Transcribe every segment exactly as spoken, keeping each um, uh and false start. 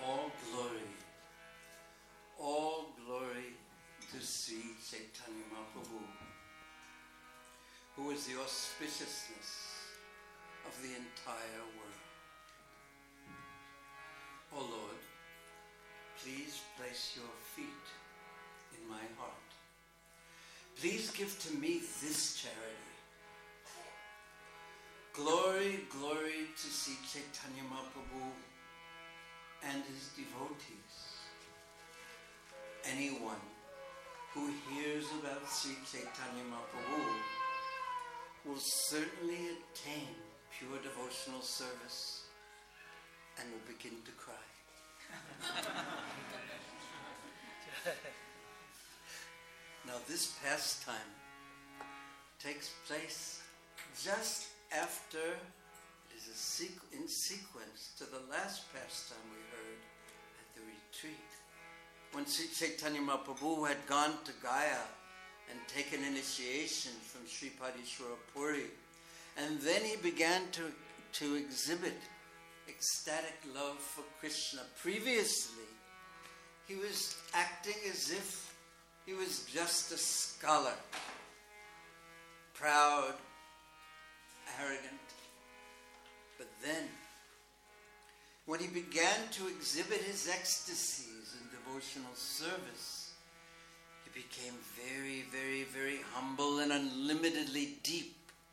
all glory, all glory to Sri Chaitanya Mahaprabhu, who is the auspiciousness of the entire world. O Lord, please place your feet in my heart. Please give to me this charity. Glory, glory to Sri Chaitanya Mahaprabhu and his devotees. Anyone who hears about Sri Chaitanya Mahaprabhu will certainly attain pure devotional service and will begin to cry. Now this pastime takes place just after, it is a sequ- in sequence to the last pastime we heard at the retreat, when Sri Chaitanya Mahaprabhu had gone to Gaya and taken initiation from Sripad Ishwara Puri. And then he began to, to exhibit ecstatic love for Krishna. Previously, he was acting as if he was just a scholar, proud, arrogant. But then, when he began to exhibit his ecstasies in devotional service, he became very, very, very humble and unlimitedly deep.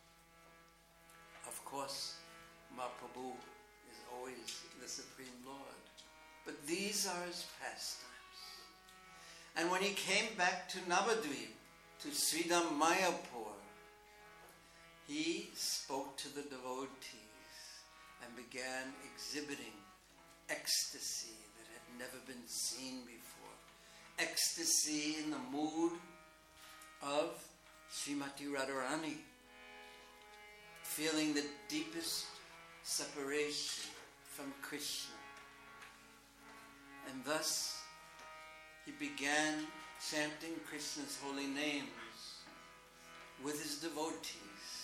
Of course, Mahaprabhu is always the Supreme Lord. But these are his pastimes. And when he came back to Navadvip, to Sridham Mayapur, he spoke to the devotees and began exhibiting ecstasy that had never been seen before. Ecstasy in the mood of Srimati Radharani, feeling the deepest separation from Krishna. And thus, he began chanting Krishna's holy names with his devotees.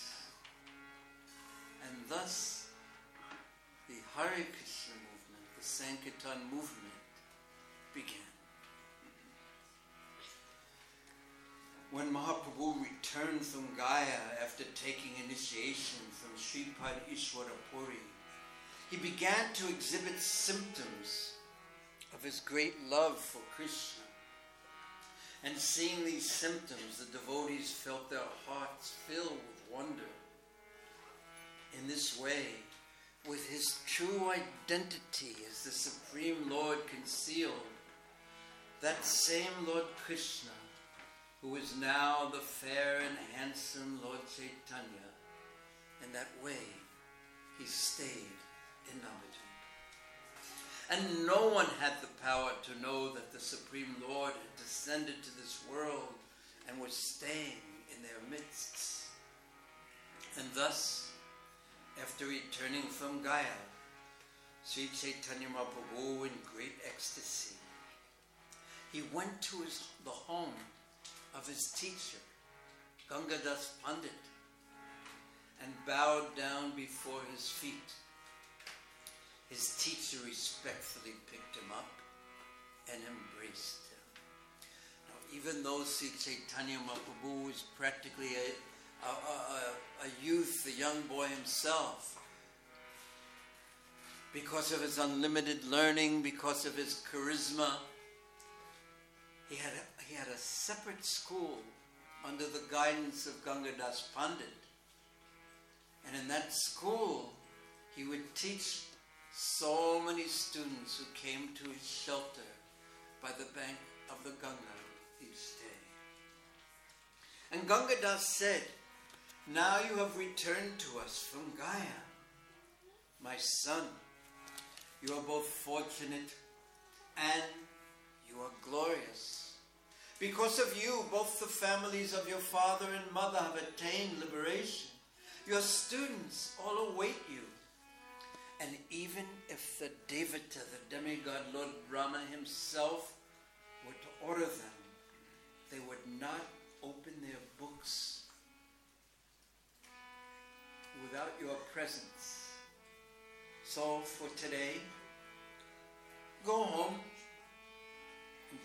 And thus, the Hare Krishna movement, the Sankirtan movement, began. When Mahaprabhu returned from Gaya after taking initiation from Sripad Ishwara Puri, he began to exhibit symptoms of his great love for Krishna. And seeing these symptoms, the devotees felt their hearts filled with wonder. In this way, with his true identity as the Supreme Lord concealed, that same Lord Krishna, who is now the fair and handsome Lord Chaitanya, in that way he stayed in Navadvip. And no one had the power to know that the Supreme Lord had descended to this world and was staying in their midst. And thus, after returning from Gaya, Sri Chaitanya Mahaprabhu, in great ecstasy, he went to his, the home of his teacher, Gangadas Pandit, and bowed down before his feet. His teacher respectfully picked him up and embraced him. Now, even though Sri Chaitanya Mahaprabhu was practically a, a, a, a youth, a young boy himself, because of his unlimited learning, because of his charisma, he had a, he had a separate school under the guidance of Gangadas Pandit. And in that school, he would teach so many students who came to his shelter by the bank of the Ganga each day. And Gangadas said, "Now you have returned to us from Gaya. My son, you are both fortunate and you are glorious. Because of you, both the families of your father and mother have attained liberation. Your students all await you. And even if the Devata, the demigod Lord Brahma himself, were to order them, they would not open their books without your presence. So for today, go home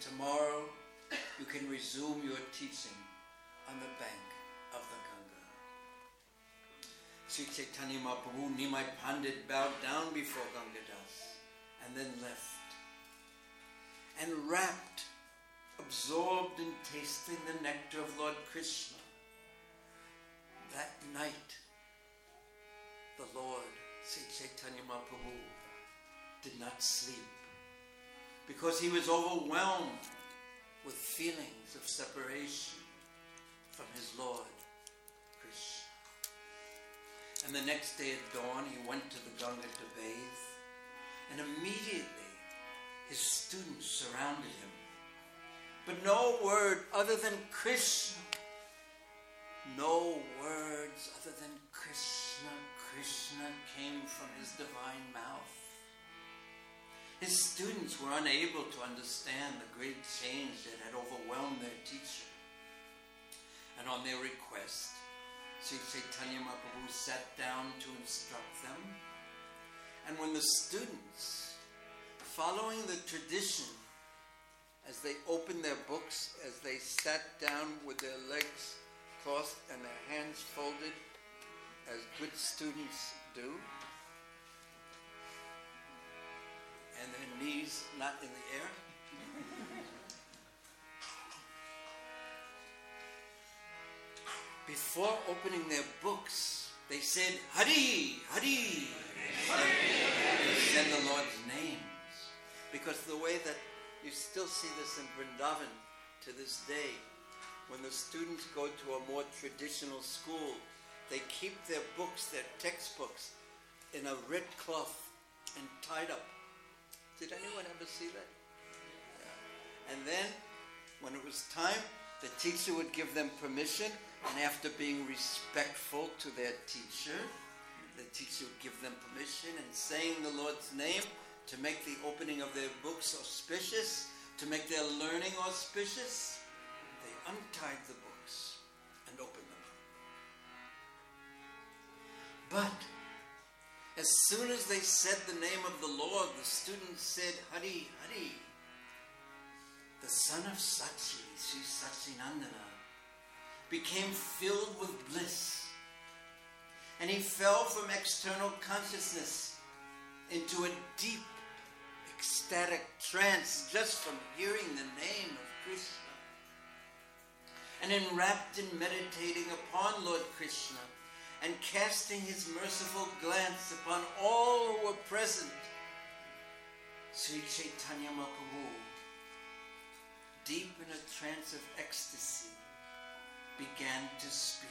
tomorrow you can resume your teaching on the bank of the Ganga. Sri Chaitanya Mahaprabhu, Nimai Pandit bowed down before Gangadas and then left. And wrapped, absorbed in tasting the nectar of Lord Krishna, that night the Lord, Sri Chaitanya Mahaprabhu, did not sleep because he was overwhelmed with feelings of separation from his Lord Krishna. And the next day at dawn he went to the Ganga to bathe, and immediately his students surrounded him. But no word other than Krishna, no words other than Krishna, Krishna came from his divine mouth. His students were unable to understand the great change that had overwhelmed their teacher. And on their request, Sri Chaitanya Mahaprabhu sat down to instruct them. And when the students, following the tradition, as they opened their books, as they sat down with their legs crossed and their hands folded, as good students do, and their knees not in the air, before opening their books, they said, Hari, Hari, Hari. They said the Lord's names. Because the way that you still see this in Vrindavan to this day, when the students go to a more traditional school, they keep their books, their textbooks, in a red cloth and tied up. Did anyone ever see that? Yeah. And then, when it was time, the teacher would give them permission, and after being respectful to their teacher, the teacher would give them permission and saying the Lord's name to make the opening of their books auspicious, to make their learning auspicious. They untied the books and opened them up. But as soon as they said the name of the Lord, the students said, Hari, Hari. The son of Sachi, Sri Sachinandana, became filled with bliss. And he fell from external consciousness into a deep, ecstatic trance just from hearing the name of Krishna. And enwrapped in meditating upon Lord Krishna and casting his merciful glance upon all who were present, Sri Chaitanya Mahaprabhu, deep in a trance of ecstasy, began to speak.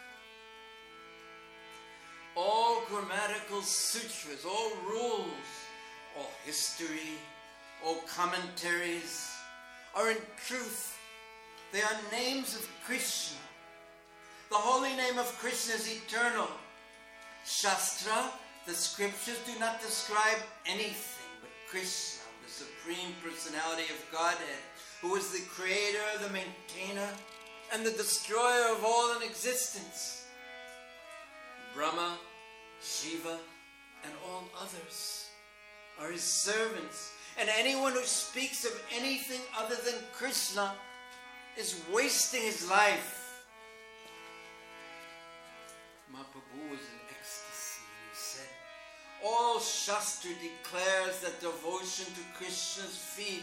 All grammatical sutras, all rules, all history, all commentaries are in truth, they are names of Krishna. The holy name of Krishna is eternal. Shastra, the scriptures, do not describe anything but Krishna, the Supreme Personality of Godhead, who is the creator, the maintainer, and the destroyer of all in existence. Brahma, Shiva, and all others are his servants. And anyone who speaks of anything other than Krishna is wasting his life. Mahaprabhu was in ecstasy and he said, all Shastra declares that devotion to Krishna's feet,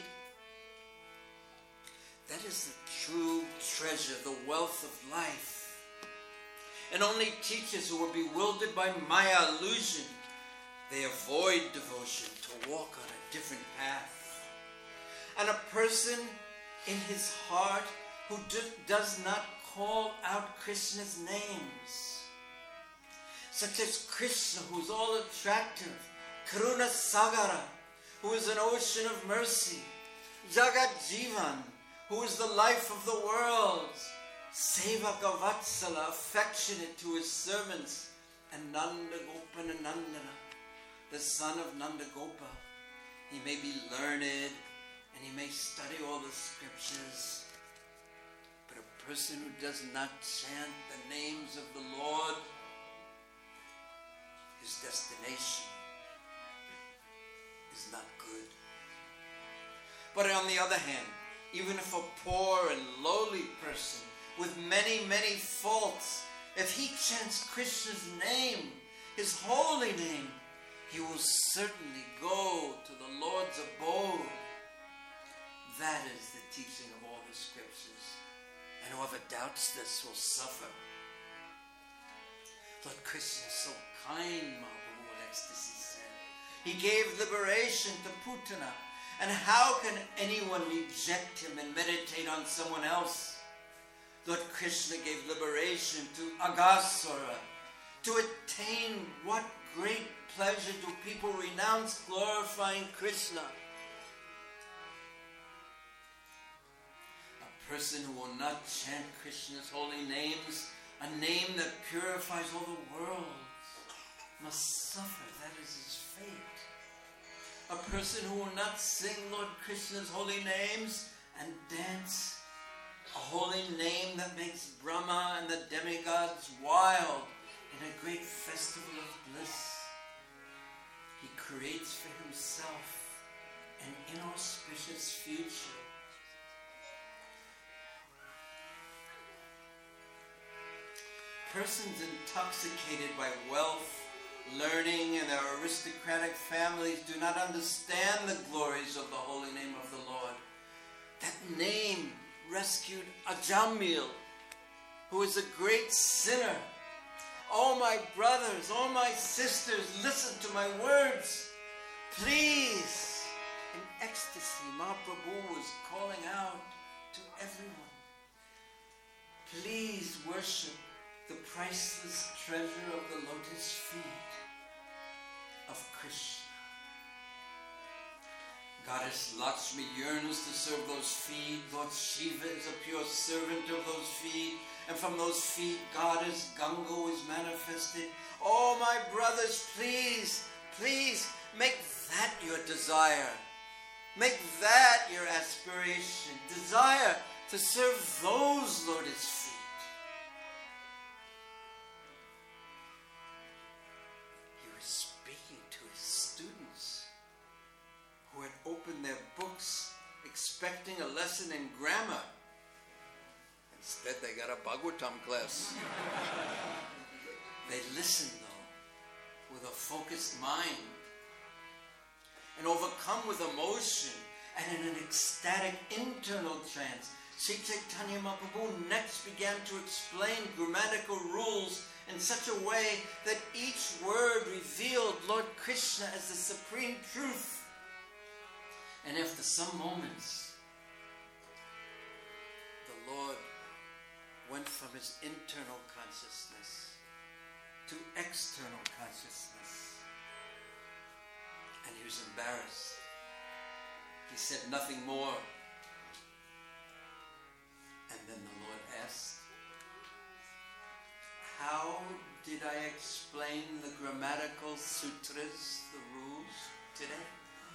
that is the true treasure, the wealth of life. And only teachers who are bewildered by Maya illusion, they avoid devotion to walk on a different path. And a person in his heart who do, does not call out Krishna's names, such as Krishna, who is all attractive, Karuna Sagara, who is an ocean of mercy, Jagat Jivan, who is the life of the world, Sevaka Vatsala, affectionate to his servants, and Nanda Gopananandana, the son of Nanda Gopa. He may be learned and he may study all the scriptures, but a person who does not chant the names of the Lord, his destination is not good. But on the other hand, even if a poor and lowly person with many, many faults, if he chants Krishna's name, his holy name, he will certainly go to the Lord's abode. That is the teaching of all the scriptures. And whoever doubts this will suffer. Lord Krishna is so kind, Mahaprabhu in ecstasy said. He gave liberation to Putana. And how can anyone reject him and meditate on someone else? Lord Krishna gave liberation to Aghasura. To attain what great pleasure do people renounce glorifying Krishna? A person who will not chant Krishna's holy names, a name that purifies all the worlds, must suffer. That is his fate. A person who will not sing Lord Krishna's holy names and dance, a holy name that makes Brahma and the demigods wild in a great festival of bliss. He creates for himself an inauspicious future. Persons intoxicated by wealth, learning, and their aristocratic families do not understand the glories of the holy name of the Lord. That name rescued Ajamil, who is a great sinner. Oh, my brothers, oh, my sisters, listen to my words. Please. In ecstasy, Mahaprabhu was calling out to everyone. Please worship the priceless treasure of the lotus feet of Krishna. Goddess Lakshmi yearns to serve those feet. Lord Shiva is a pure servant of those feet. And from those feet, Goddess Ganga is manifested. Oh, my brothers, please, please, make that your desire. Make that your aspiration. Desire to serve those lotus feet. Who had opened their books expecting a lesson in grammar. Instead, they got a Bhagavatam class. They listened, though, with a focused mind and overcome with emotion and in an ecstatic internal trance. Sri Chaitanya Mahaprabhu next began to explain grammatical rules in such a way that each word revealed Lord Krishna as the supreme truth. And after some moments, the Lord went from his internal consciousness to external consciousness. And he was embarrassed. He said nothing more. And then the Lord asked, how did I explain the grammatical sutras, the rules, today?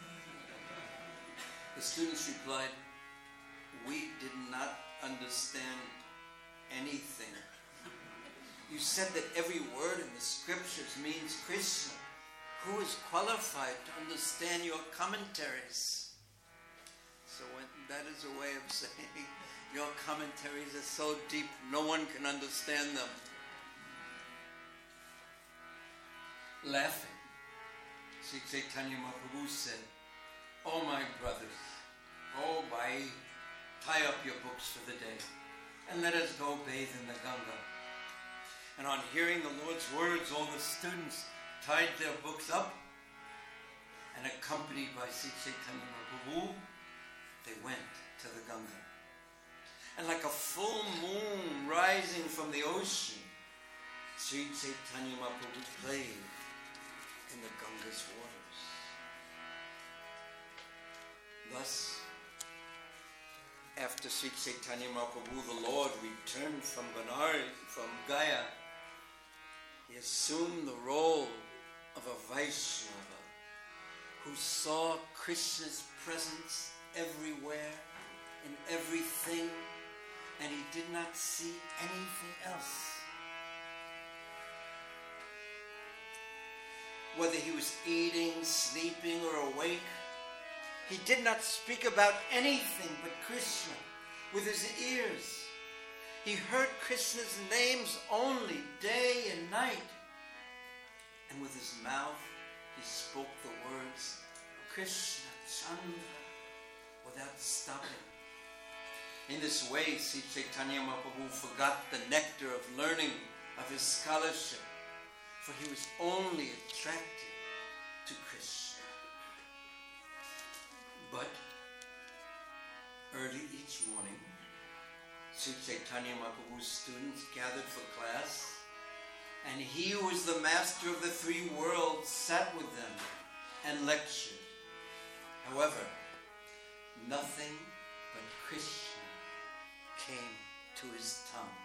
The students replied, we did not understand anything. You said that every word in the scriptures means Krishna. Who is qualified to understand your commentaries? So when, that is a way of saying your commentaries are so deep no one can understand them. Laughing, Sri Chaitanya Mahaprabhu said, oh, my brothers, oh, bhai, tie up your books for the day and let us go bathe in the Ganga. And on hearing the Lord's words, all the students tied their books up and accompanied by Sri Chaitanya Mahaprabhu, they went to the Ganga. And like a full moon rising from the ocean, Sri Chaitanya Mahaprabhu played in the Ganga's waters. Thus, after Sri Chaitanya Mahaprabhu, the Lord, returned from Benares, from Gaya, he assumed the role of a Vaishnava who saw Krishna's presence everywhere, in everything, and he did not see anything else. Whether he was eating, sleeping, or awake, He did not speak about anything but Krishna with his ears. He heard Krishna's names only day and night. And with his mouth, he spoke the words, Krishna Chandra, without stopping. In this way, Sri Chaitanya Mahaprabhu forgot the nectar of learning, of his scholarship, for he was only attracted to Krishna. But early each morning, Sri Chaitanya Mahaprabhu's students gathered for class, and he who was the master of the three worlds sat with them and lectured. However, nothing but Krishna came to his tongue.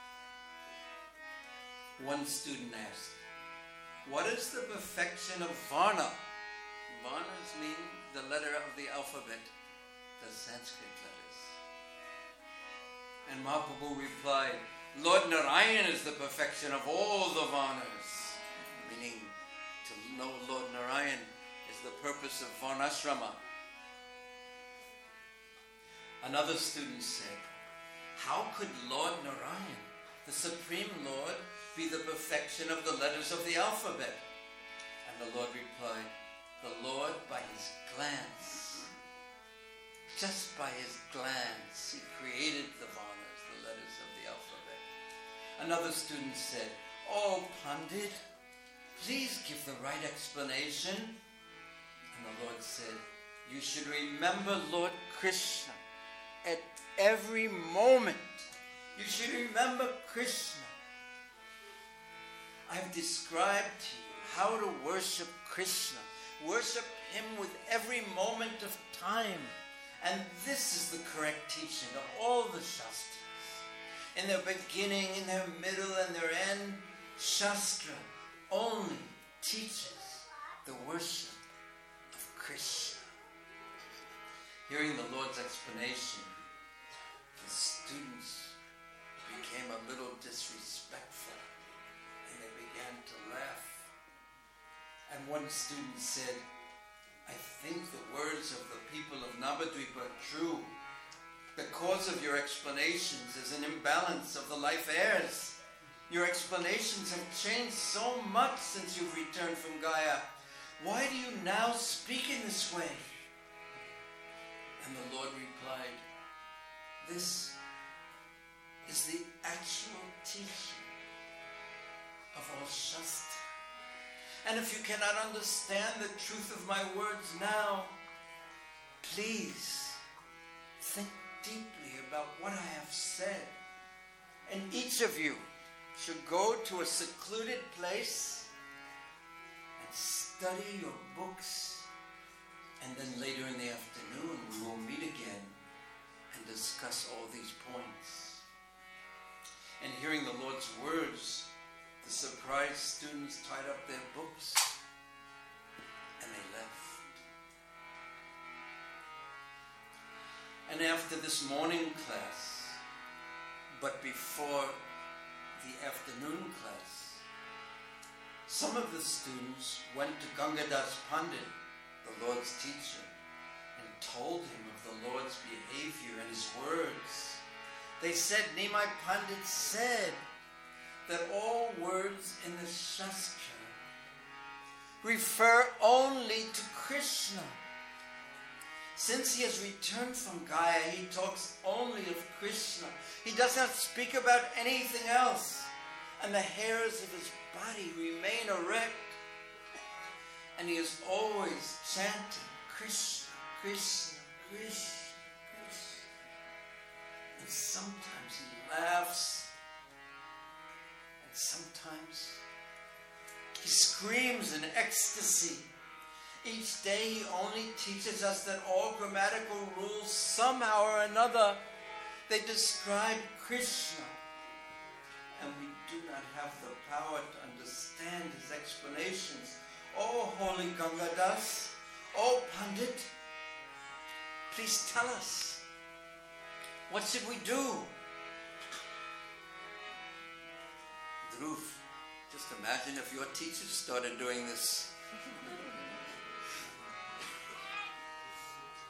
One student asked, what is the perfection of Varna? Varnas mean the letter of the alphabet, the Sanskrit letters. And Mahaprabhu replied, Lord Narayan is the perfection of all the Varnas. Meaning, to know Lord Narayan is the purpose of Varnashrama. Another student said, how could Lord Narayan, the Supreme Lord, be the perfection of the letters of the alphabet? And the Lord replied, the Lord by his glance, just by his glance, he created the Varnas, the letters of the alphabet. Another student said, oh Pandit, please give the right explanation. And the Lord said, you should remember Lord Krishna at every moment. You should remember Krishna. I've described to you how to worship Krishna. Worship him with every moment of time. And this is the correct teaching of all the Shastras. In their beginning, in their middle, and their end, Shastra only teaches the worship of Krishna. Hearing the Lord's explanation, the students became a little disrespectful, and they began to laugh. And one student said, I think the words of the people of Navadvipa are true. The cause of your explanations is an imbalance of the life airs. Your explanations have changed so much since you've returned from Gaya. Why do you now speak in this way? And the Lord replied, this is the actual teaching of all Shastra. And if you cannot understand the truth of my words now, please think deeply about what I have said. And each of you should go to a secluded place and study your books. And then later in the afternoon, we will meet again and discuss all these points. And hearing the Lord's words, the surprised students tied up their books and they left. And after this morning class, but before the afternoon class, some of the students went to Gangadas Pandit, the Lord's teacher, and told him of the Lord's behavior and his words. They said, Nimai Pandit said that all words in the Shastra refer only to Krishna. Since he has returned from Gaya, he talks only of Krishna. He does not speak about anything else. And the hairs of his body remain erect. And he is always chanting Krishna, Krishna, Krishna, Krishna. And sometimes he laughs. And sometimes he screams in ecstasy. Each day he only teaches us that all grammatical rules, somehow or another, they describe Krishna. And we do not have the power to understand his explanations. Oh, Holy Gangadas, oh, Pandit, please tell us, what should we do? Dhruv, just imagine if your teachers started doing this.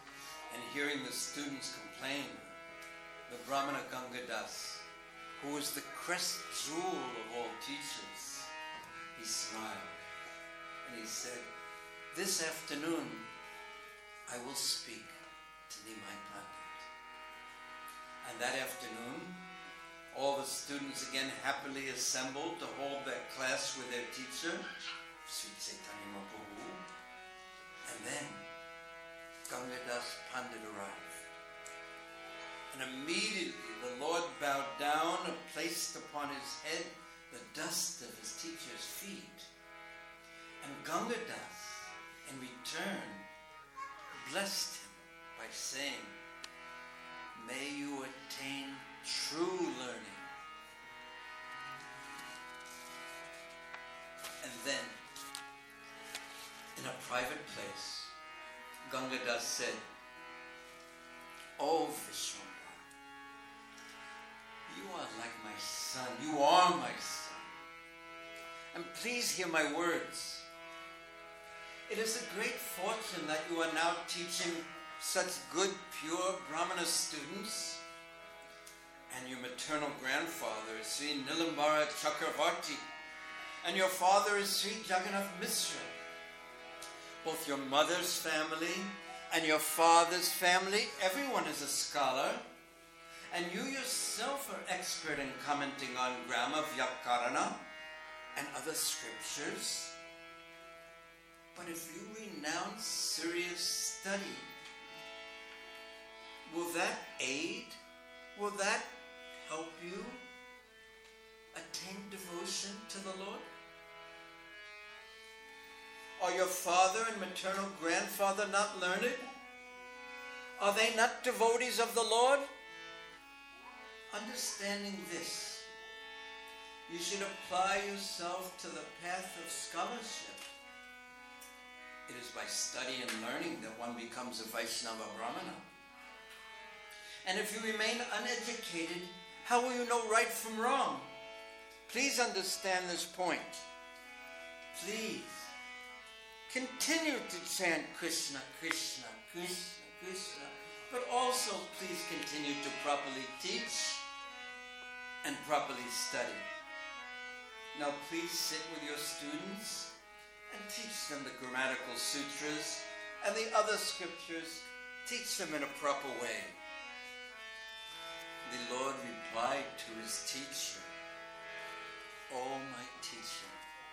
and hearing the students complain, the Brahmana Gangadas, who was the crest jewel of all teachers, he smiled and he said, "This afternoon I will speak to Nimai Pandit." And that afternoon, all the students again happily assembled to hold their class with their teacher, Sri Chaitanya Mahaprabhu. And then Gangadas Pandit arrived. And immediately the Lord bowed down and placed upon his head the dust of his teacher's feet. And Gangadas, in return, blessed him by saying, "May you attain true learning." And then, in a private place, Gangadas said, "Oh Vishwambara, you are like my son. You are my son. And please hear my words. It is a great fortune that you are now teaching such good, pure Brahmana students. And your maternal grandfather is Sri Nilambara Chakravarti, and your father is Sri Jagannath Mishra. Both your mother's family and your father's family, everyone is a scholar, and you yourself are expert in commenting on grammar, Vyakarana, and other scriptures. But if you renounce serious study, will that aid? Will that help you attain devotion to the Lord? Are your father and maternal grandfather not learned? Are they not devotees of the Lord? Understanding this, you should apply yourself to the path of scholarship. It is by study and learning that one becomes a Vaishnava Brahmana. And if you remain uneducated, how will you know right from wrong? Please understand this point. Please continue to chant Krishna, Krishna, Krishna, Krishna, but also please continue to properly teach and properly study. Now please sit with your students and teach them the grammatical sutras and the other scriptures. Teach them in a proper way. The Lord replied to his teacher, "O my teacher,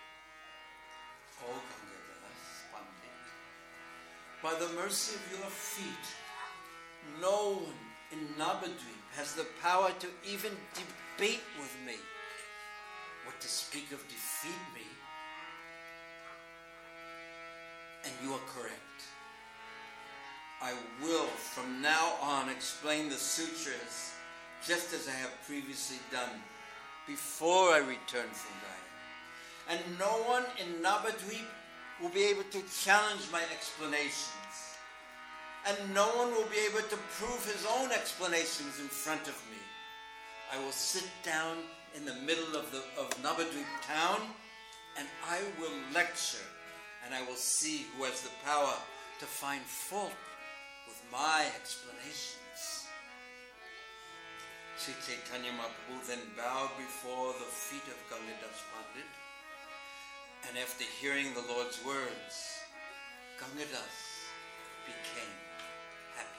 O Gangadas Pandit, by the mercy of your feet, no one in Navadvip has the power to even debate with me. What to speak of defeat me? And you are correct. I will from now on explain the sutras just as I have previously done before I return from Gaya. And no one in Navadvip will be able to challenge my explanations. And no one will be able to prove his own explanations in front of me. I will sit down in the middle of, the, of Navadvip town, and I will lecture, and I will see who has the power to find fault with my explanations." Sri Chaitanya Mahaprabhu then bowed before the feet of Gangadas Pandit, and after hearing the Lord's words, Gangadas became happy.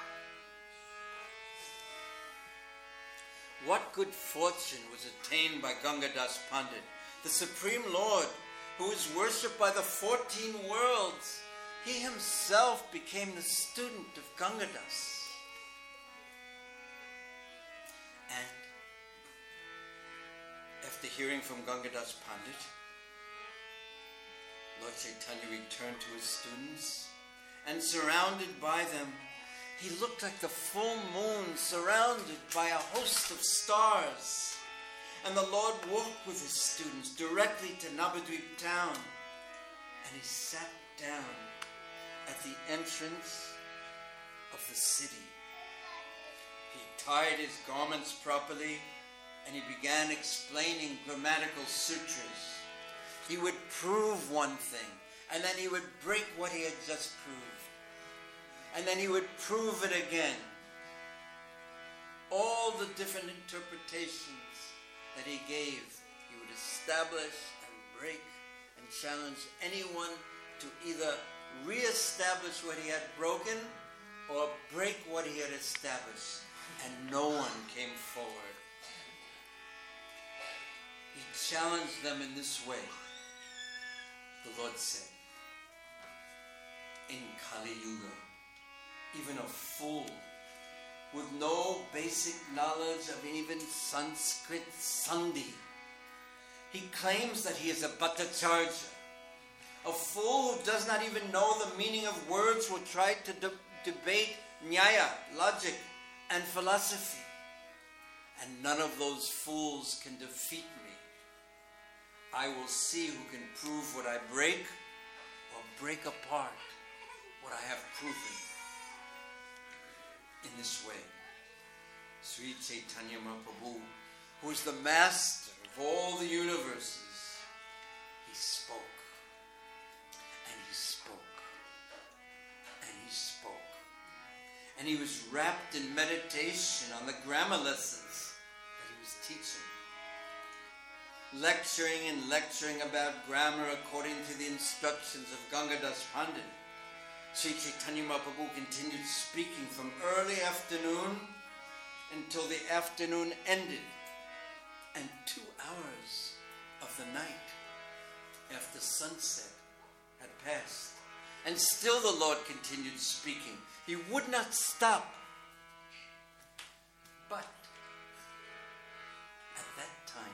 What good fortune was attained by Gangadas Pandit, the Supreme Lord, who is worshipped by the fourteen worlds? He himself became the student of Gangadas. And after hearing from Gangadas Pandit, Lord Chaitanya returned to his students, and surrounded by them, he looked like the full moon surrounded by a host of stars. And the Lord walked with his students directly to Navadvip town, and he sat down at the entrance of the city. He tied his garments properly, and he began explaining grammatical sutras. He would prove one thing, and then he would break what he had just proved. And then he would prove it again. All the different interpretations that he gave, he would establish and break and challenge anyone to either re-establish what he had broken or break what he had established. And no one came forward. He challenged them in this way. The Lord said, in Kali Yuga, even a fool with no basic knowledge of even Sanskrit Sandhi, he claims that he is a Bhattacharya. A fool who does not even know the meaning of words will try to de- debate Nyaya, logic, and philosophy. And none of those fools can defeat me. I will see who can prove what I break or break apart what I have proven. In this way, Sri Chaitanya Mahaprabhu, who is the master of all the universes, he spoke, and he spoke, and he spoke. And he was wrapped in meditation on the grammar lessons that he was teaching. Lecturing and lecturing about grammar according to the instructions of Gangadas Pandit. Sri Chaitanya Mahaprabhu continued speaking from early afternoon until the afternoon ended, and two hours of the night after sunset had passed. And still the Lord continued speaking. He would not stop. But at that time,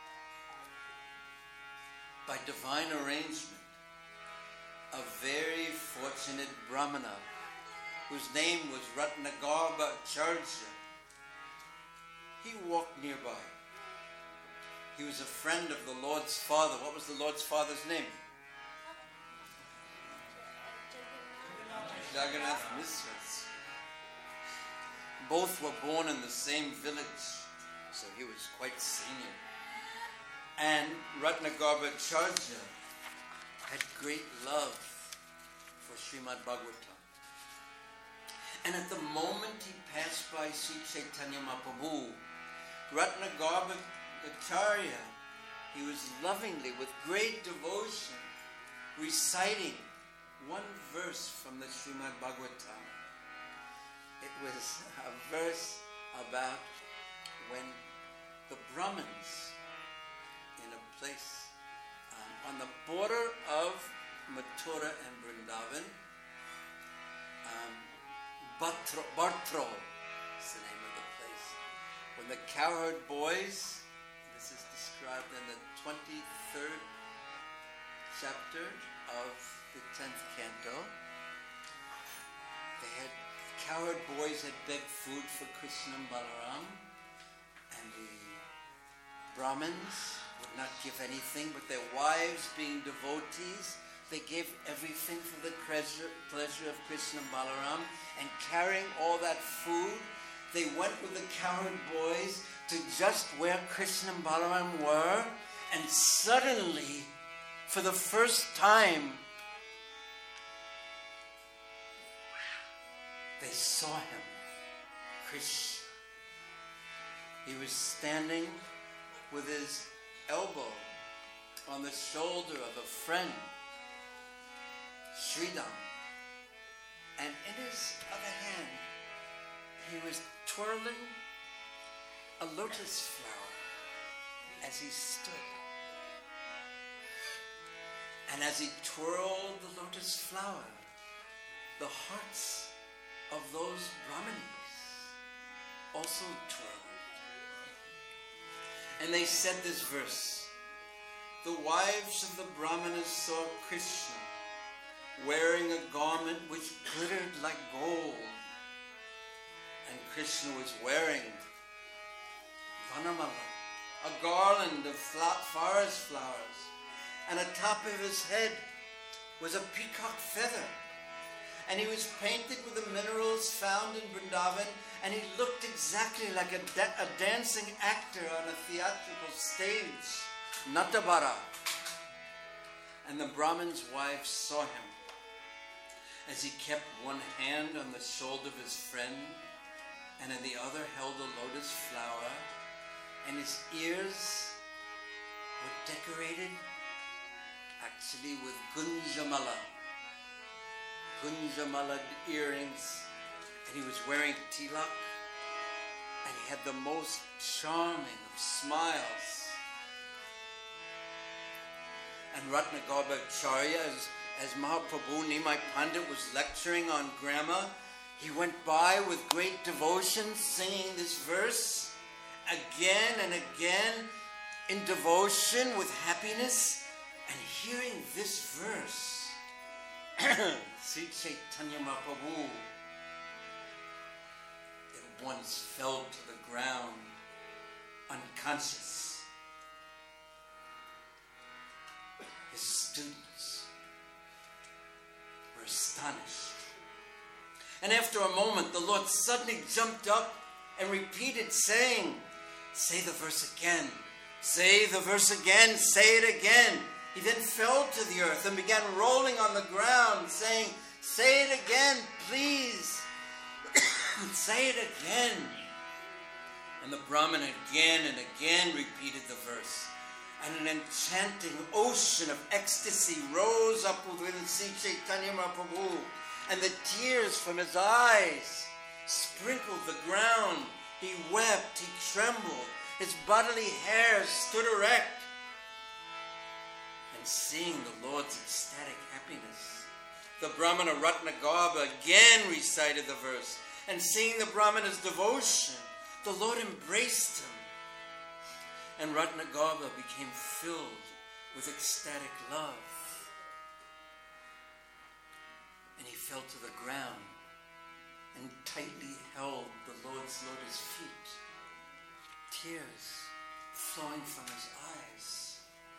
by divine arrangement, a very fortunate Brahmana, whose name was Ratnagarbha Acharya, he walked nearby. He was a friend of the Lord's father. What was the Lord's father's name? Jagannath Mishra. Both were born in the same village, so he was quite senior. And Ratnagarbha Acharya had great love for Srimad Bhagavatam. And at the moment he passed by Sri Chaitanya Mahaprabhu, Ratnagarbha Acharya, he was lovingly, with great devotion, reciting one verse from the Srimad Bhagavatam. It was a verse about when the Brahmins in a place on the border of Mathura and Vrindavan, um, Bhatro, Bhartro is the name of the place. When the cowherd boys, this is described in the twenty-third chapter of the tenth canto, they had, cowherd boys had begged food for Krishna and Balaram, and the Brahmins would not give anything, but their wives, being devotees, they gave everything for the pleasure, pleasure of Krishna and Balaram. And carrying all that food, they went with the cowherd boys to just where Krishna and Balaram were, and suddenly, for the first time, they saw him, Krishna. He was standing with his elbow on the shoulder of a friend, Sridham, and in his other hand he was twirling a lotus flower as he stood. And as he twirled the lotus flower, the hearts of those Brahmanis also twirled. And they said this verse, the wives of the Brahmanas saw Krishna wearing a garment which glittered like gold. And Krishna was wearing Vanamala, a garland of forest flowers. And atop of his head was a peacock feather. And he was painted with the minerals found in Vrindavan, and he looked exactly like a, da- a dancing actor on a theatrical stage, Natabara. And the Brahmin's wife saw him. as he kept one hand on the shoulder of his friend and in the other held a lotus flower, and his ears were decorated actually with Gunjamala. Gunjamala earrings, and he was wearing tilak, and he had the most charming of smiles. And Ratnagarbhacharya, as, as Mahaprabhu Nimai Pandit was lecturing on grammar, he went by with great devotion, singing this verse again and again in devotion with happiness, and hearing this verse, Sri Chaitanya Mahaprabhu at once fell to the ground unconscious. His students were astonished. And after a moment, the Lord suddenly jumped up and repeated, saying, "Say the verse again. Say the verse again. Say it again." He then fell to the earth and began rolling on the ground, saying, "Say it again, please. Say it again." And the Brahmin again and again repeated the verse. And an enchanting ocean of ecstasy rose up within Sri Chaitanya Mahaprabhu, and the tears from his eyes sprinkled the ground. He wept, he trembled, his bodily hairs stood erect. And seeing the Lord's ecstatic happiness, the Brahmana Ratnagarbha again recited the verse, and seeing the Brahmana's devotion, the Lord embraced him. And Ratnagarbha became filled with ecstatic love. And he fell to the ground and tightly held the Lord's lotus feet, tears flowing from his eyes.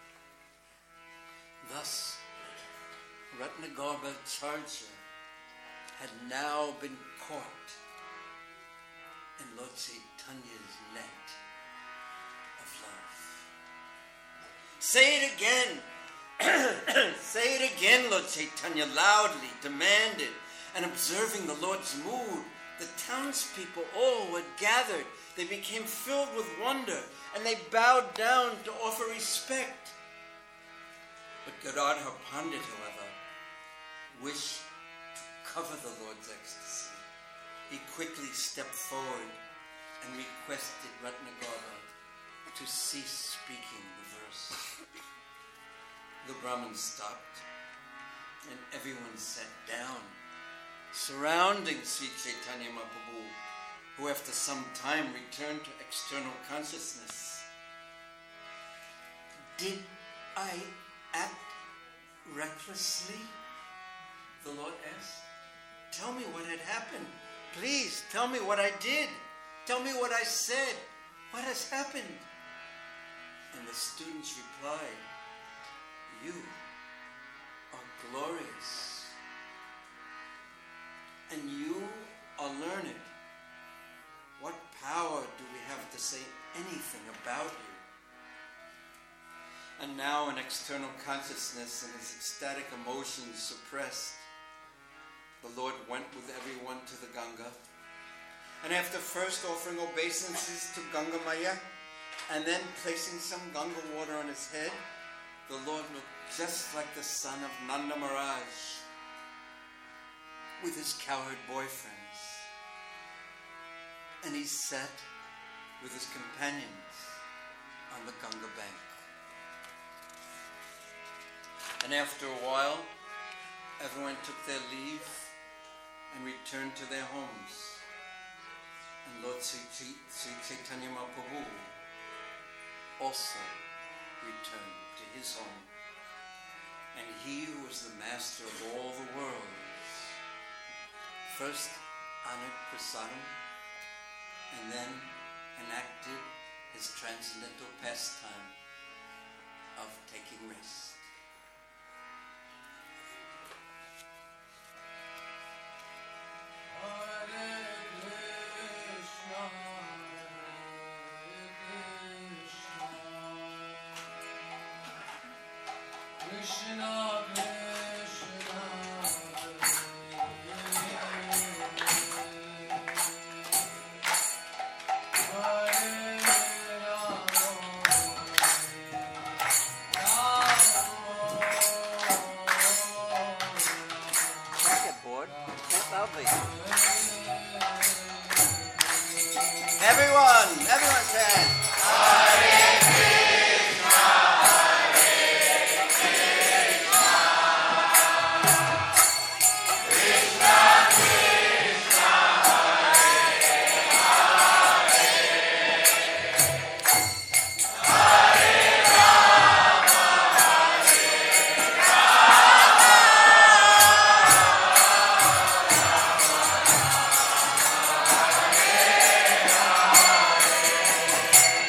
Thus, Ratnagarbhacharya had now been caught in Lord Chaitanya's net of love. Say it again. Say it again, Lord Chaitanya loudly demanded. And observing the Lord's mood, the townspeople all had gathered. They became filled with wonder, and they bowed down to offer respect. But Gadadhar Pandit, however, wished to cover the Lord's ecstasy. He quickly stepped forward and requested Ratnagarbha to cease speaking the verse. The Brahmin stopped, and everyone sat down, surrounding Sri Chaitanya Mahaprabhu, who after some time returned to external consciousness. "Did I act recklessly?" the Lord asked. "Tell me what had happened. Please, tell me what I did. Tell me what I said. What has happened?" And the students replied, "You are glorious, and you are learned. What power do we have to say anything about you?" And now in external consciousness and his ecstatic emotions suppressed, the Lord went with everyone to the Ganga. And after first offering obeisances to Ganga Maya, and then placing some Ganga water on his head, the Lord looked just like the son of Nanda Maharaj with his cowherd boyfriends. And he sat with his companions on the Ganga bank. And after a while, everyone took their leave and returned to their homes. And Lord Sri, Sri Chaitanya Mahaprabhu also returned to his home. And he who was the master of all the worlds first honored prasadam and then enacted his transcendental pastime of taking rest. Krishna, Krishna, Hare Everyone, everyone chant. Hare Krishna, Hare Krishna, Krishna Krishna, Hare Hare, Hare Rama, Hare Rama,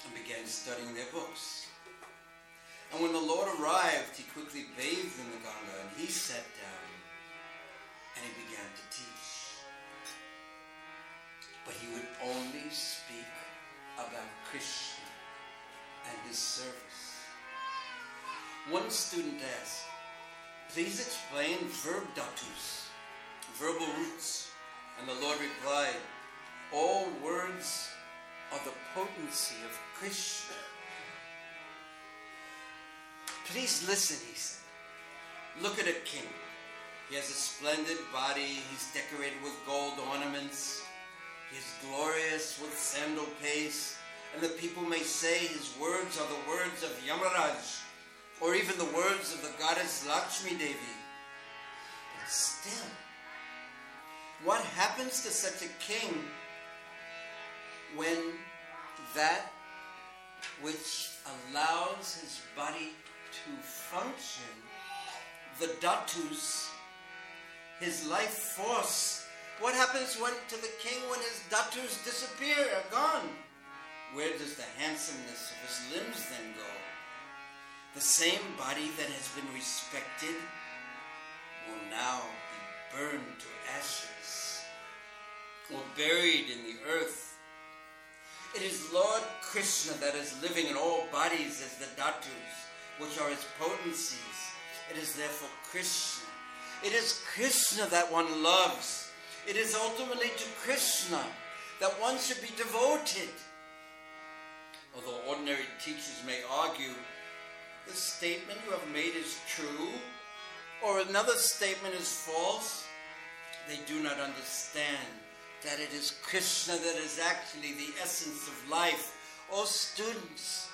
and began studying their books. And when the Lord arrived, he quickly bathed in the Ganga, and he sat down, and he began to teach. But he would only speak about Krishna and his service. One student asked, "Please explain verb datus, verbal roots." And the Lord replied, "All words are the potency of Krishna." "Please listen," he said. "Look at a king. He has a splendid body. He's decorated with gold ornaments. He is glorious with sandal pace. And the people may say his words are the words of Yamaraj, or even the words of the goddess Lakshmi Devi. But still, what happens to such a king when that which allows his body to function, the datus, his life force, what happens when to the king when his datus disappear, are gone? Where does the handsomeness of his limbs then go? The same body that has been respected will now be burned to ashes or buried in the earth. It is Lord Krishna that is living in all bodies as the datus, which are his potencies. It is therefore Krishna. It is Krishna that one loves. It is ultimately to Krishna that one should be devoted. Although ordinary teachers may argue, the statement you have made is true, or another statement is false, they do not understand that it is Krishna that is actually the essence of life. Oh students,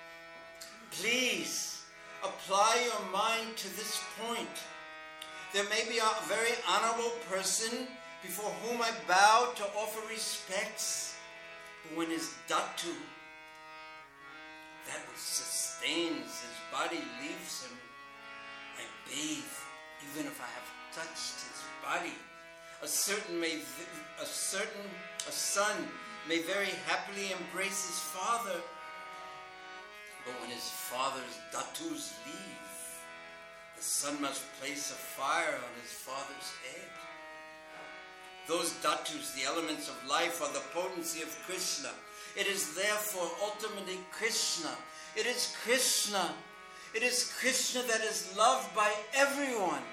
please apply your mind to this point. There may be a very honorable person before whom I bow to offer respects, but when his datu, that which sustains his body, leaves him, I bathe, even if I have touched his body. A certain may, a certain, a son may very happily embrace his father, but when his father's datus leave, the son must place a fire on his father's head. Those datus, the elements of life, are the potency of Krishna. It is therefore ultimately Krishna. It is Krishna. It is Krishna that is loved by everyone.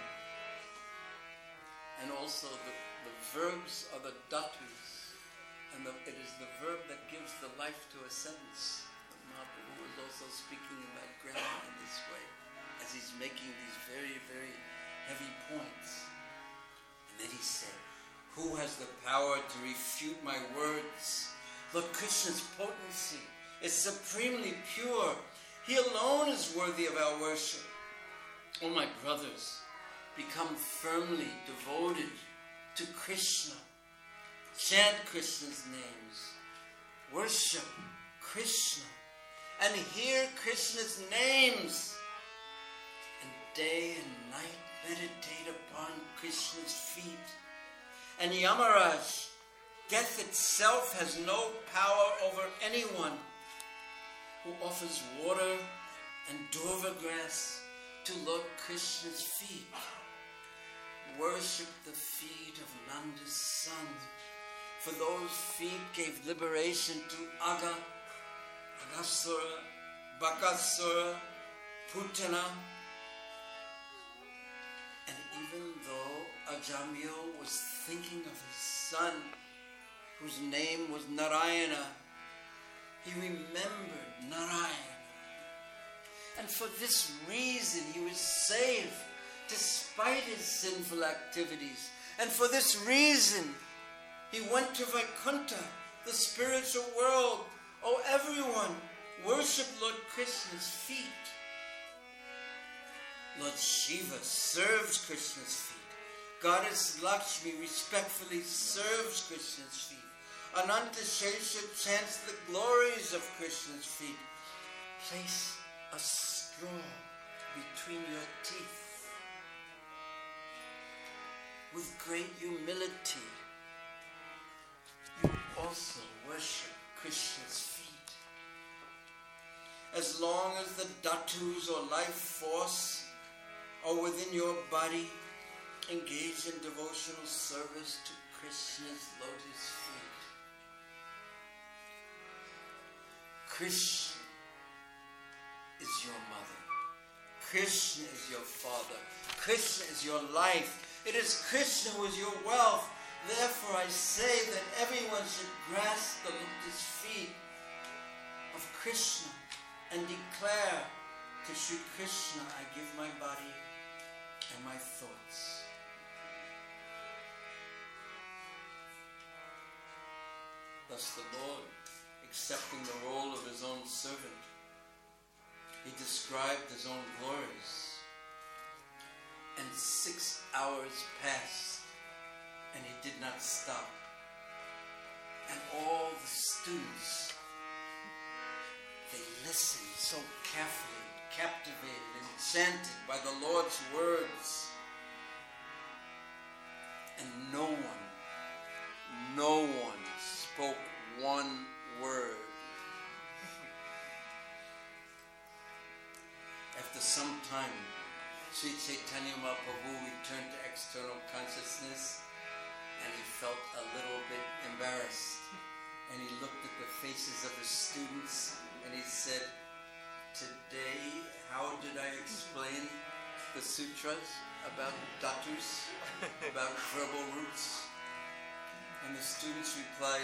And also the, the verbs are the datus. And the, it is the verb that gives the life to a sentence. Mahaprabhu is also speaking about grammar in this way, as he's making these very, very heavy points. And then he said, "Who has the power to refute my words?" Lord Krishna's potency is supremely pure. He alone is worthy of our worship. Oh, my brothers, become firmly devoted to Krishna. Chant Krishna's names. Worship Krishna. And hear Krishna's names. And day and night meditate upon Krishna's feet. And Yamaraj, death itself, has no power over anyone who offers water and durva grass to Lord Krishna's feet. Worship the feet of Nanda's son, for those feet gave liberation to Aga, Agasura, Bakasura, Putana. And even though Ajamil was thinking of his son, whose name was Narayana, he remembered Narayana. And for this reason he was saved despite his sinful activities. And for this reason he went to Vaikuntha, the spiritual world. Oh, everyone, worship Lord Krishna's feet. Lord Shiva serves Krishna's feet. Goddess Lakshmi respectfully serves Krishna's feet. Ananta Shesha chants the glories of Krishna's feet. Place a straw between your teeth. With great humility, you also worship Krishna's feet. as long as the dhatus or life force are within your body, engage in devotional service to Krishna's lotus feet. Krishna is your mother. Krishna is your father. Krishna is your life. It is Krishna who is your wealth. Therefore I say that everyone should grasp the lotus feet of Krishna and declare to Sri Krishna, I give my body and my thoughts. Thus the Lord, accepting the role of his own servant, he described his own glories. And six hours passed, and he did not stop. And all the students, they listened so carefully, captivated, enchanted by the Lord's words. And no one, no one spoke one word. After some time, Sri Chaitanya Mahaprabhu returned to external consciousness, and he felt a little bit embarrassed. And he looked at the faces of his students, and he said, today, how did I explain the sutras about dhatus, about verbal roots? And the students replied,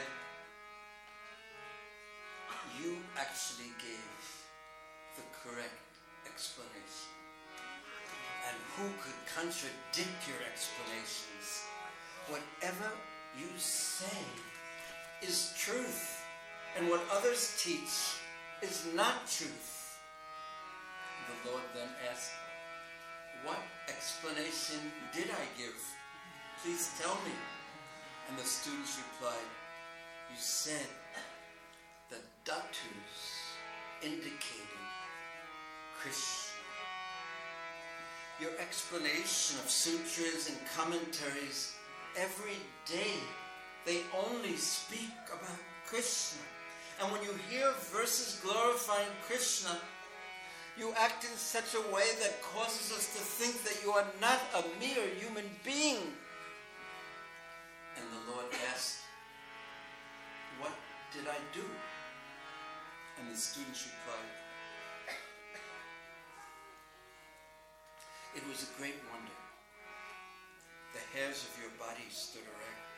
you actually gave the correct explanation. And who could contradict your explanations? Whatever you say is truth, and what others teach is not truth. The Lord then asked, what explanation did I give? Please tell me. And the students replied, you said the dhatus indicated Krishna. Your explanation of sutras and commentaries every day, they only speak about Krishna. And when you hear verses glorifying Krishna, you act in such a way that causes us to think that you are not a mere human being. And the Lord asked, what did I do? And the students replied, it was a great wonder. The hairs of your body stood erect.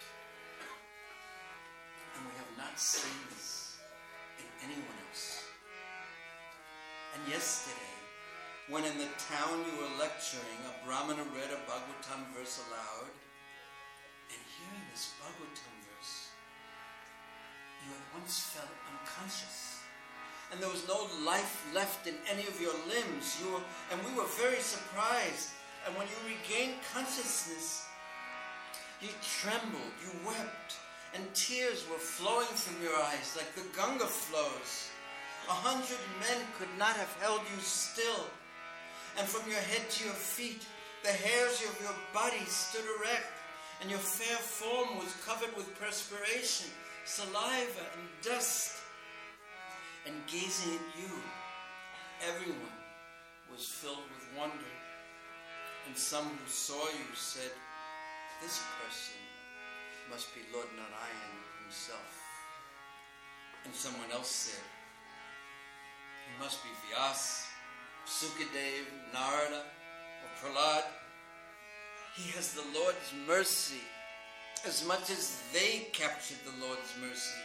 And we have not seen this in anyone else. And yesterday, when in the town you were lecturing, a Brahmana read a Bhagavatam verse aloud, and hearing this Bhagavatam verse, you at once felt unconscious. And there was no life left in any of your limbs. You were, and we were very surprised. And when you regained consciousness, you trembled, you wept, and tears were flowing from your eyes like the Ganga flows. A hundred men could not have held you still. And from your head to your feet, the hairs of your body stood erect, and your fair form was covered with perspiration, saliva, and dust. And gazing at you, everyone was filled with wonder. And some who saw you said, this person must be Lord Narayan himself. And someone else said, he must be Vyasa, Sukadev, Narada, or Prahlad. He has the Lord's mercy as much as they captured the Lord's mercy.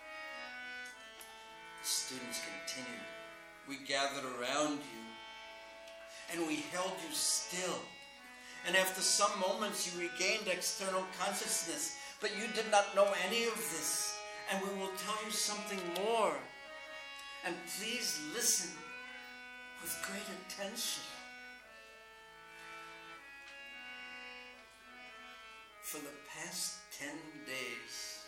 The students continued. We gathered around you, and we held you still. And after some moments you regained external consciousness, but you did not know any of this. And we will tell you something more. And please listen with great attention. For the past ten days,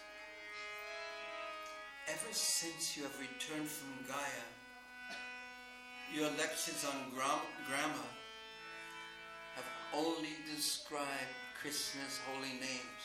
ever since you have returned from Gaya, your lectures on grammar have only described Krishna's holy names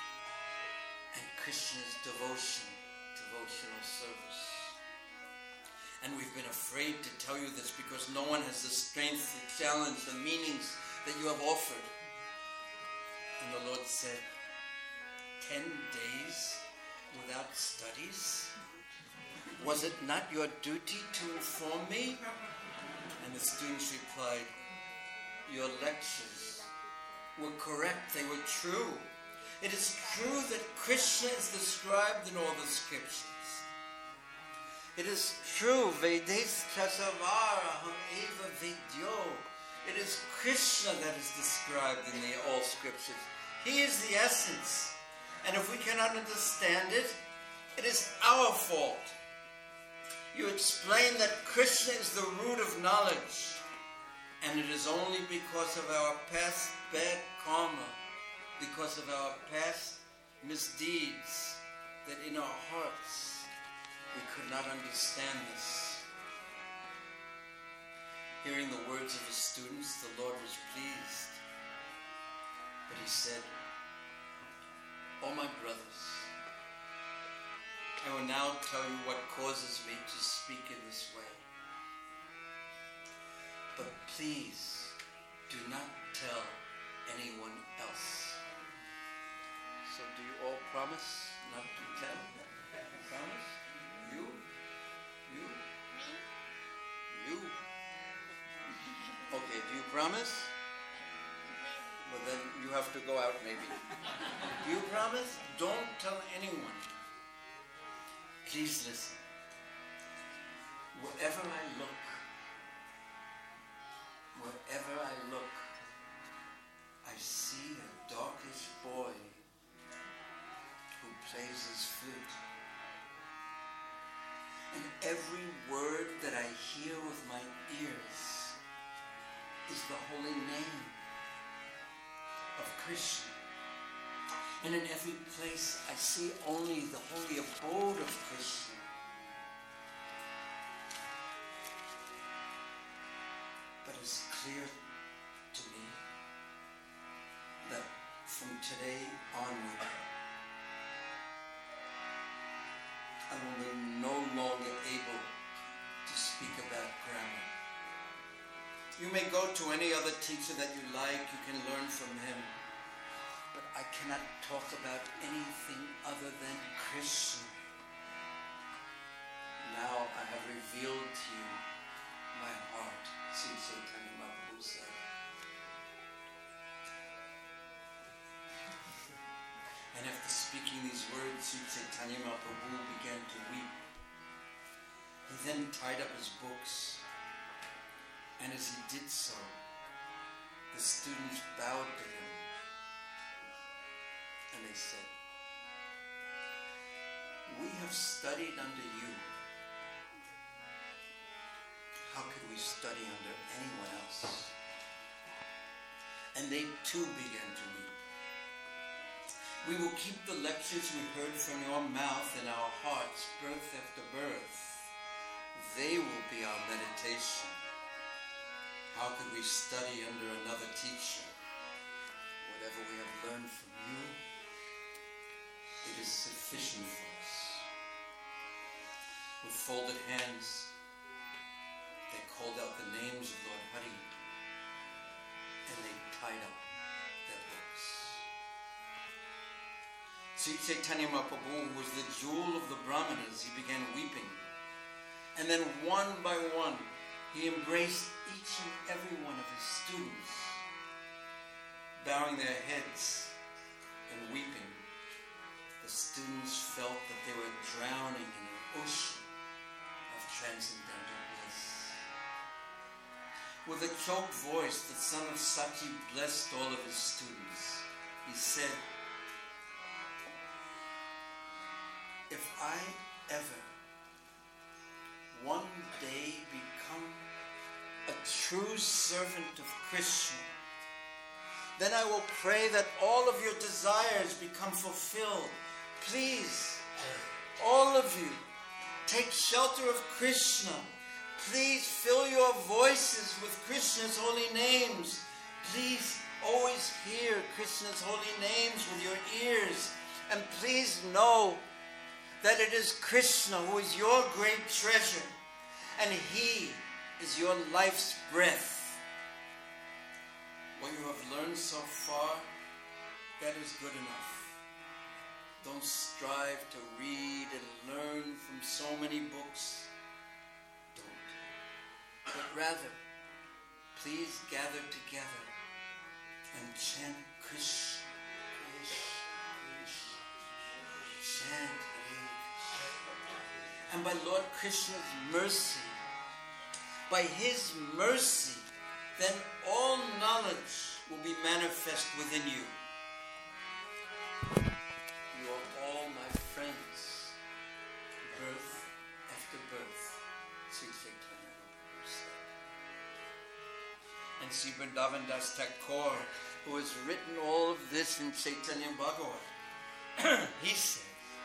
and Krishna's devotion, devotional service. And we've been afraid to tell you this because no one has the strength to challenge the meanings that you have offered. And the Lord said, ten days without studies? Was it not your duty to inform me? And the students replied, your lectures were correct, they were true. It is true that Krishna is described in all the scriptures. It is true, Vedes Chasavaraham Eva Vedyo. It is Krishna that is described in the all scriptures. He is the essence. And if we cannot understand it, it is our fault. You explain that Krishna is the root of knowledge. And it is only because of our past bad karma, because of our past misdeeds, that in our hearts we could not understand this. Hearing the words of his students, the Lord was pleased. But he said, "O my brothers, I will now tell you what causes me to speak in this way. But please do not tell anyone else." So do you all promise not to tell? Promise? You? You? You? Okay, do you promise? Well, then you have to go out maybe. Do you promise? Don't tell anyone. Please listen. Wherever I look, wherever I look, I see a darkish boy who plays his flute. And every word that I hear with my ears is the holy name of Krishna. And in every place I see only the holy abode of Krishna. But it's clear to me that from today onward, I will be no longer able to speak about grammar. You may go to any other teacher that you like, you can learn from him. But I cannot talk about anything other than Krishna. Now I have revealed to you my heart, Sri Chaitanya Mahaprabhu said. And after speaking these words, Sri Chaitanya Mahaprabhu began to weep. He then tied up his books. And as he did so, the students bowed to him. And they said, "We have studied under you. How could we study under anyone else?" And they too began to weep. "We will keep the lectures we heard from your mouth in our hearts, birth after birth. They will be our meditation. How could we study under another teacher? Whatever we have learned from you, it is sufficient for us." With folded hands, they called out the names of Lord Hari, and they tied up their books. Sri Chaitanya Mahaprabhu, who was the jewel of the Brahmanas, he began weeping. And then one by one, he embraced each and every one of his students, bowing their heads and weeping. The students felt that they were drowning in an ocean of transcendental bliss. With a choked voice, the son of Sachi blessed all of his students. He said, "If I ever one day become a true servant of Krishna, then I will pray that all of your desires become fulfilled. Please, all of you, take shelter of Krishna. Please fill your voices with Krishna's holy names. Please always hear Krishna's holy names with your ears. And please know that it is Krishna who is your great treasure. and He is your life's breath. What you have learned so far, that is good enough. Don't strive to read and learn from so many books. Don't. But rather, please gather together and chant Krishna, Krishna, Krishna. Chant Hare Krishna. And by Lord Krishna's mercy, by His mercy, then all knowledge will be manifest within you. You are all my friends, birth after birth, Sri Chaitanya said. And Sri Vrindavan Das Thakur, who has written all of this in Chaitanya Bhagavat, he says,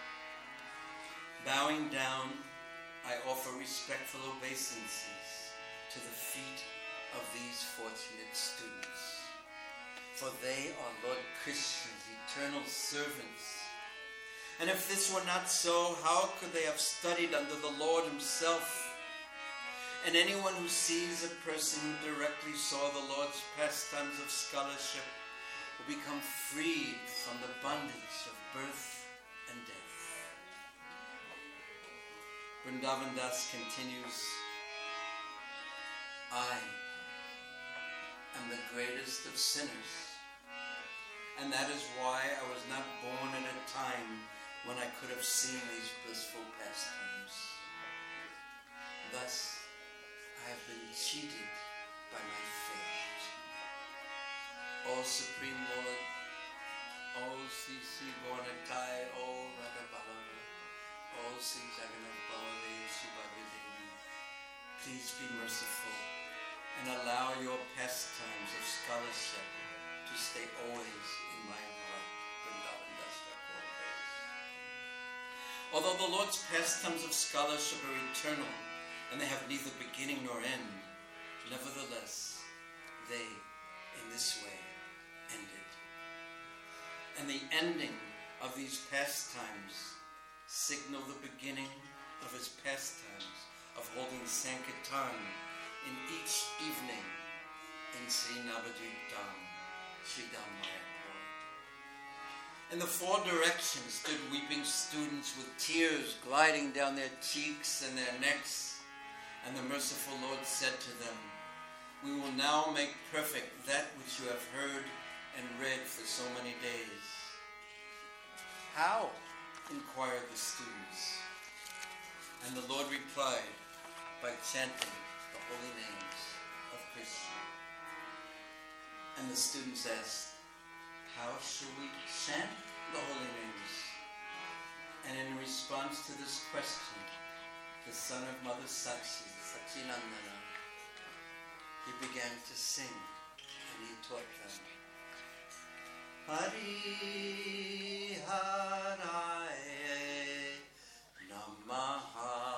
bowing down, I offer respectful obeisances to the feet of these fortunate students. For they are Lord Krishna's eternal servants. And if this were not so, how could they have studied under the Lord Himself? And anyone who sees a person who directly saw the Lord's pastimes of scholarship will become freed from the bondage of birth and death. Vrindavan Das continues, I am the greatest of sinners, and that is why I was not born at a time when I could have seen these blissful pastimes. Thus, I have been cheated by my fate. O Supreme Lord, O Sri Sri Gauranitai, O Radha Balavi, O Sri Jagannath Baladev, Sri Bhagadevi, please be merciful and allow your pastimes of scholarship to stay always in my heart. Vrindavan Das Thakur prays. Although the Lord's pastimes of scholarship are eternal, and they have neither beginning nor end, nevertheless, they, in this way, ended. And the ending of these pastimes signal the beginning of His pastimes of holding Sankirtan in each evening in Sri Navadvip Dham, Sri Dham Mayapur. In the four directions stood weeping students with tears gliding down their cheeks and their necks. And the merciful Lord said to them, we will now make perfect that which you have heard and read for so many days. How? Inquired the students. And the Lord replied by chanting the holy names of Krishna. And the students asked, how shall we chant the holy names? And in response to this question, the son of Mother Sachi, Sachinandana, he began to sing, and he taught them. Hari Haraya Namaha.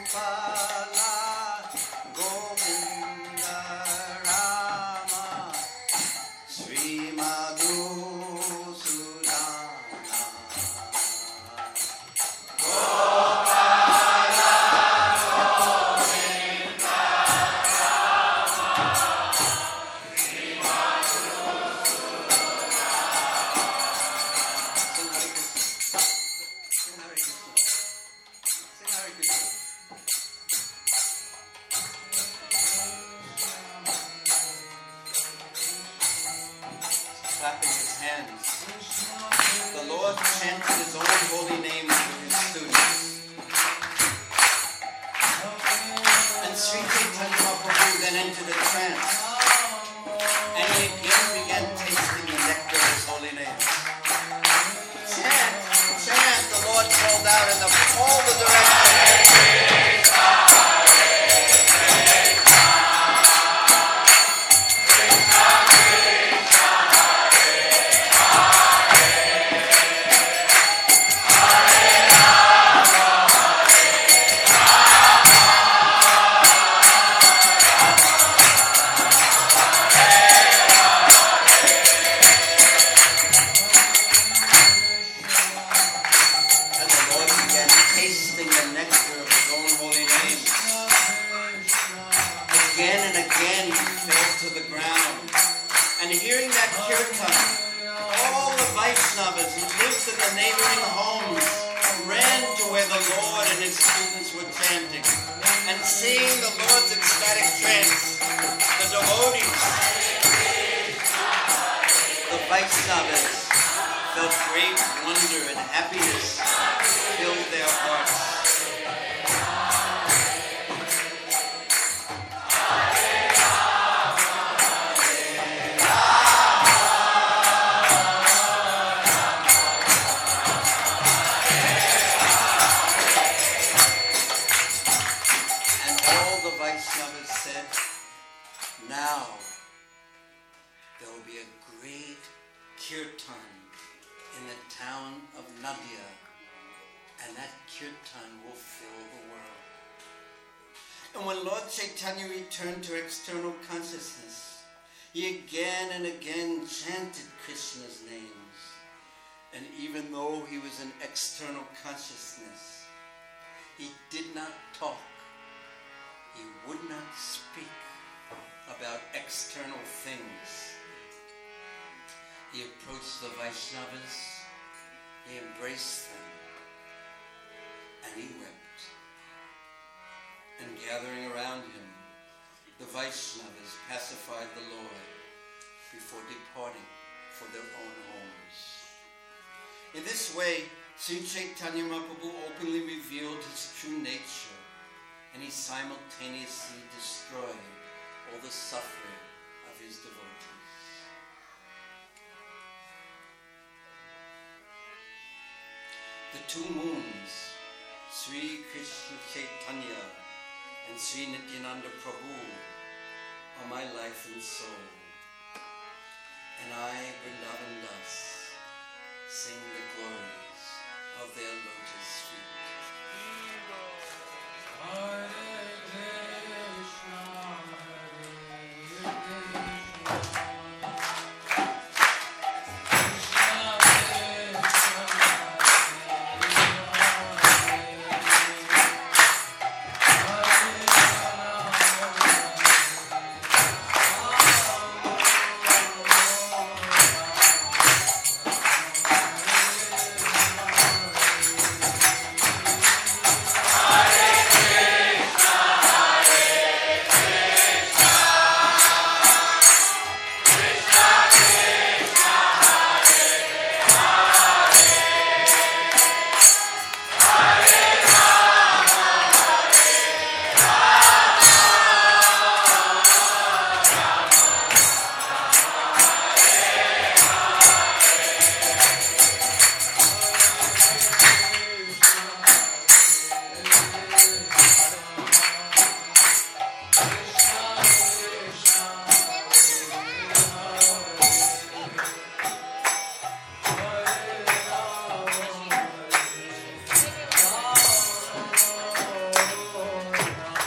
Gopala, Govinda Rama, Sri Madhusudana. Gopala, Govinda Rama, Sri clapping his hands. The Lord chanted his own holy name to his students. And Sri Chaitanya Mahaprabhu then entered a trance. And he again began tasting the nectar of his holy name. Chant, chant, the Lord called out in the, all the directions. Vaishnavas who lived in the neighboring homes ran to where the Lord and his students were chanting. And seeing the Lord's ecstatic trance, the devotees, the Vaishnavas, felt great wonder and happiness filled their hearts. Now, there will be a great kirtan in the town of Nadia, and that kirtan will fill the world. And when Lord Chaitanya returned to external consciousness, he again and again chanted Krishna's names. And even though he was in external consciousness, he did not talk, he would not speak about external things. He approached the Vaishnavas, he embraced them, and he wept. And gathering around him, the Vaishnavas pacified the Lord before departing for their own homes. In this way, Sri Chaitanya Mahaprabhu openly revealed his true nature, and he simultaneously destroyed all the suffering of his devotees. The two moons, Sri Krishna Chaitanya and Sri Nityananda Prabhu, are my life and soul. And I, Vrindavan Das, sing the glories of their lotus feet.